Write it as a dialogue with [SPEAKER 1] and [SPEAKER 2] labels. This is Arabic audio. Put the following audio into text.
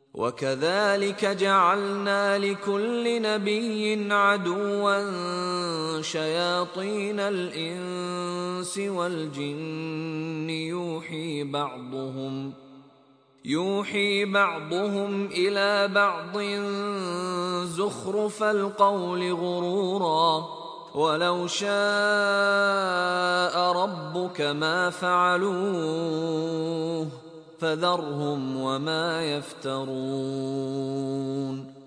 [SPEAKER 1] وكذلك جعلنا لكل نبي عدوا شياطين الإنس والجن يوحي بعضهم إلى بعض زخرف القول غرورا ولو شاء ربك ما فعلوه فذرهم وما يفترون.